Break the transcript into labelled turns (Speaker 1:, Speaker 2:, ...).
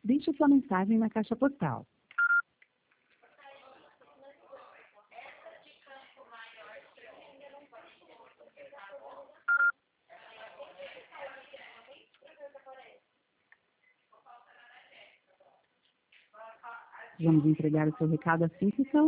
Speaker 1: Deixe sua mensagem na caixa postal. Vamos entregar o seu recado assim que